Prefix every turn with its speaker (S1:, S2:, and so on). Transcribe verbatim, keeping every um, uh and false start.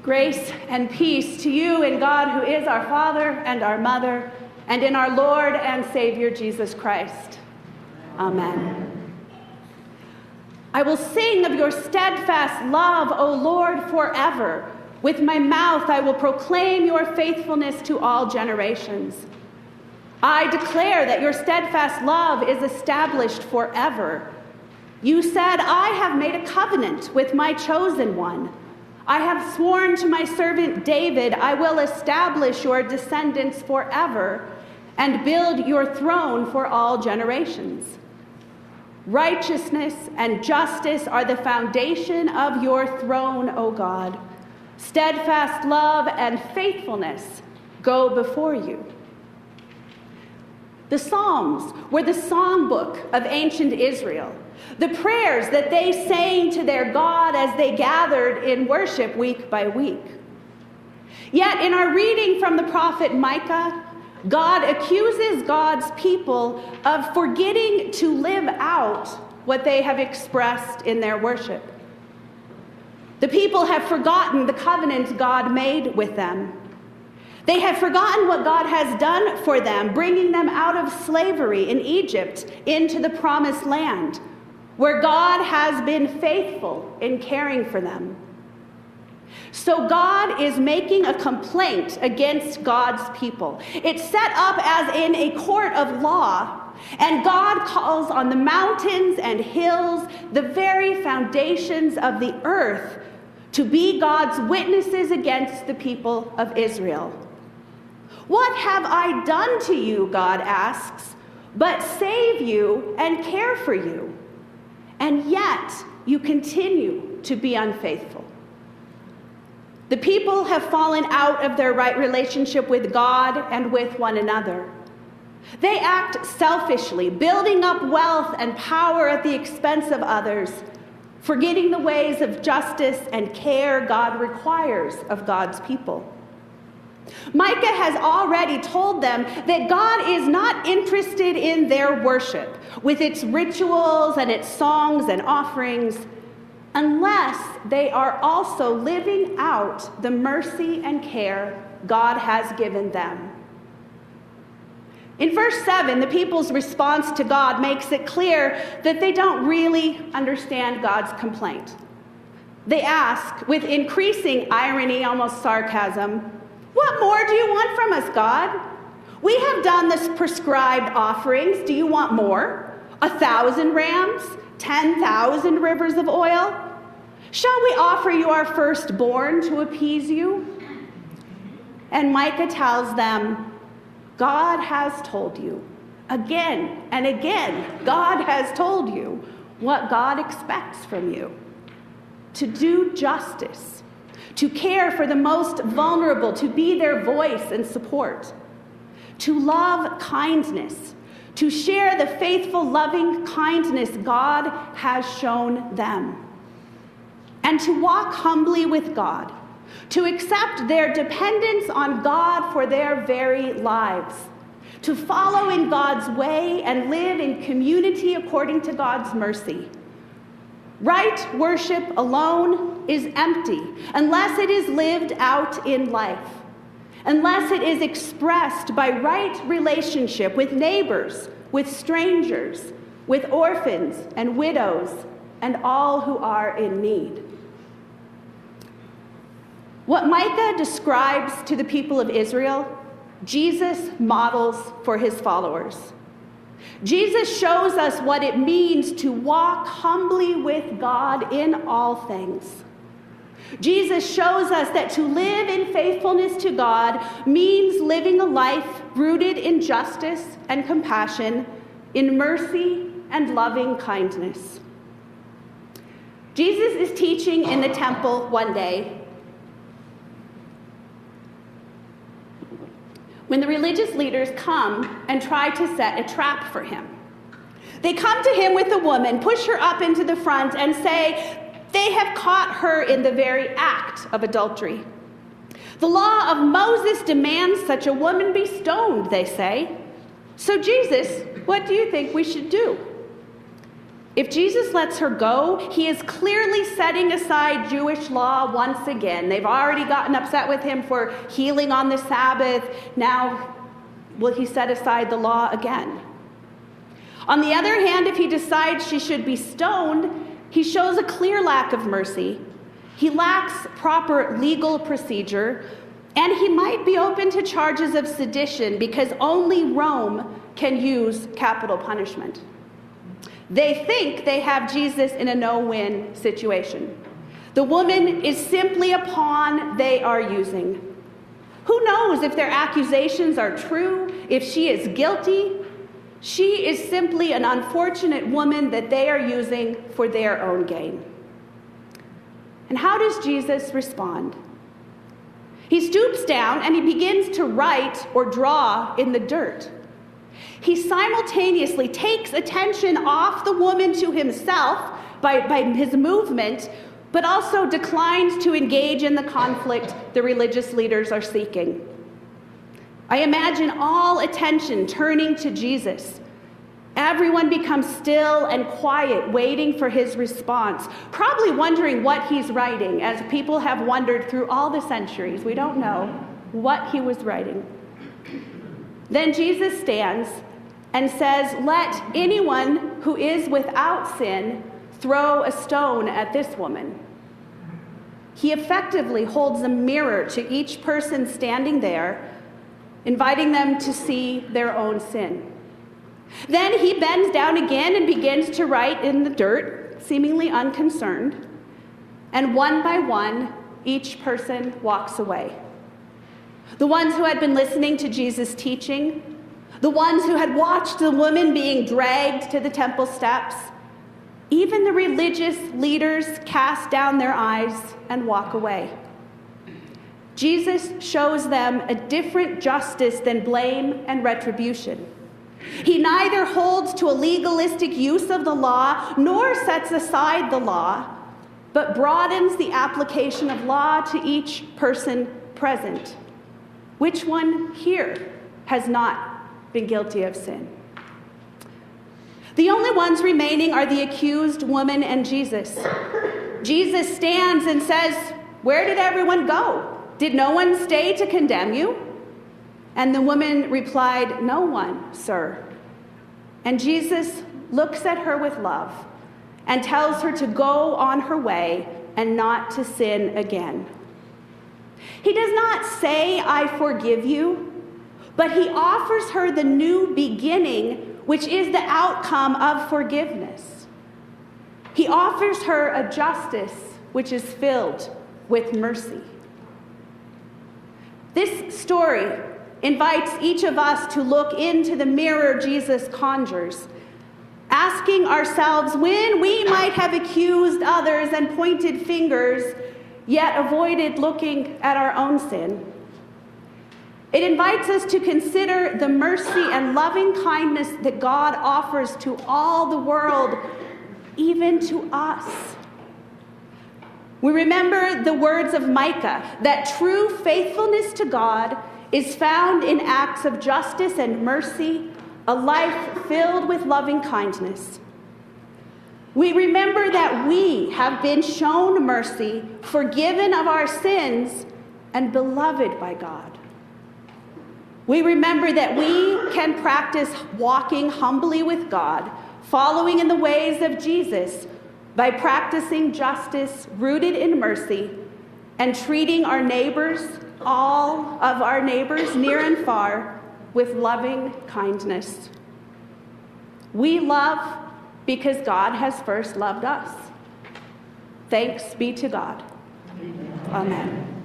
S1: Grace and peace to you in God, who is our Father and our Mother, and in our Lord and Savior Jesus Christ. Amen. I will sing of your steadfast love, O Lord, forever. With my mouth I will proclaim your faithfulness to all generations. I declare that your steadfast love is established forever. You said, I have made a covenant with my chosen one. I have sworn to my servant David, I will establish your descendants forever and build your throne for all generations. Righteousness and justice are the foundation of your throne, O God. Steadfast love and faithfulness go before you. The Psalms were the songbook of ancient Israel, the prayers that they sang to their God as they gathered in worship week by week. Yet in our reading from the prophet Micah, God accuses God's people of forgetting to live out what they have expressed in their worship. The people have forgotten the covenant God made with them. They have forgotten what God has done for them, bringing them out of slavery in Egypt into the promised land, where God has been faithful in caring for them. So God is making a complaint against God's people. It's set up as in a court of law, and God calls on the mountains and hills, the very foundations of the earth, to be God's witnesses against the people of Israel. What have I done to you, God asks, but save you and care for you? And yet you continue to be unfaithful. The people have fallen out of their right relationship with God and with one another. They act selfishly, building up wealth and power at the expense of others, forgetting the ways of justice and care God requires of God's people. Micah has already told them that God is not interested in their worship, with its rituals and its songs and offerings, unless they are also living out the mercy and care God has given them. In verse seven, the people's response to God makes it clear that they don't really understand God's complaint. They ask, with increasing irony, almost sarcasm, "What more do you want from us, God? We have done the prescribed offerings. Do you want more? A thousand rams? Ten thousand rivers of oil? Shall we offer you our firstborn to appease you?" And Micah tells them, God has told you, again and again, God has told you what God expects from you: to do justice, to care for the most vulnerable, to be their voice and support, to love kindness, to share the faithful, loving kindness God has shown them, and to walk humbly with God, to accept their dependence on God for their very lives, to follow in God's way and live in community according to God's mercy. Right worship alone is empty unless it is lived out in life, unless it is expressed by right relationship with neighbors, with strangers, with orphans and widows, and all who are in need. What Micah describes to the people of Israel, Jesus models for his followers. Jesus shows us what it means to walk humbly with God in all things. Jesus shows us that to live in faithfulness to God means living a life rooted in justice and compassion, in mercy and loving kindness. Jesus is teaching in the temple one day when the religious leaders come and try to set a trap for him. They come to him with a woman, push her up into the front, and say they have caught her in the very act of adultery. The law of Moses demands such a woman be stoned, they say. So Jesus, what do you think we should do? If Jesus lets her go, he is clearly setting aside Jewish law once again. They've already gotten upset with him for healing on the Sabbath. Now, will he set aside the law again? On the other hand, if he decides she should be stoned, he shows a clear lack of mercy. He lacks proper legal procedure, and he might be open to charges of sedition because only Rome can use capital punishment. They think they have Jesus in a no-win situation. The woman is simply a pawn they are using. Who knows if their accusations are true, if she is guilty? She is simply an unfortunate woman that they are using for their own gain. And how does Jesus respond? He stoops down and he begins to write or draw in the dirt. He simultaneously takes attention off the woman to himself by, by his movement, but also declines to engage in the conflict the religious leaders are seeking. I imagine all attention turning to Jesus. Everyone becomes still and quiet, waiting for his response, probably wondering what he's writing, as people have wondered through all the centuries. We don't know what he was writing. Then Jesus stands and says, "Let anyone who is without sin throw a stone at this woman." He effectively holds a mirror to each person standing there, inviting them to see their own sin. Then he bends down again and begins to write in the dirt, seemingly unconcerned. And one by one, each person walks away. The ones who had been listening to Jesus' teaching, the ones who had watched the woman being dragged to the temple steps, even the religious leaders cast down their eyes and walk away. Jesus shows them a different justice than blame and retribution. He neither holds to a legalistic use of the law nor sets aside the law, but broadens the application of law to each person present. Which one here has not been guilty of sin? The only ones remaining are the accused woman and Jesus. Jesus stands and says, "Where did everyone go? Did no one stay to condemn you?" And the woman replied, "No one, sir." And Jesus looks at her with love and tells her to go on her way and not to sin again. He does not say, "I forgive you," but he offers her the new beginning, which is the outcome of forgiveness. He offers her a justice which is filled with mercy. This story invites each of us to look into the mirror Jesus conjures, asking ourselves when we might have accused others and pointed fingers, yet avoided looking at our own sin. It invites us to consider the mercy and loving kindness that God offers to all the world, even to us. We remember the words of Micah, that true faithfulness to God is found in acts of justice and mercy, a life filled with loving kindness. We remember that we have been shown mercy, forgiven of our sins, and beloved by God. We remember that we can practice walking humbly with God, following in the ways of Jesus, by practicing justice rooted in mercy and treating our neighbors, all of our neighbors near and far, with loving kindness. We love because God has first loved us. Thanks be to God. Amen.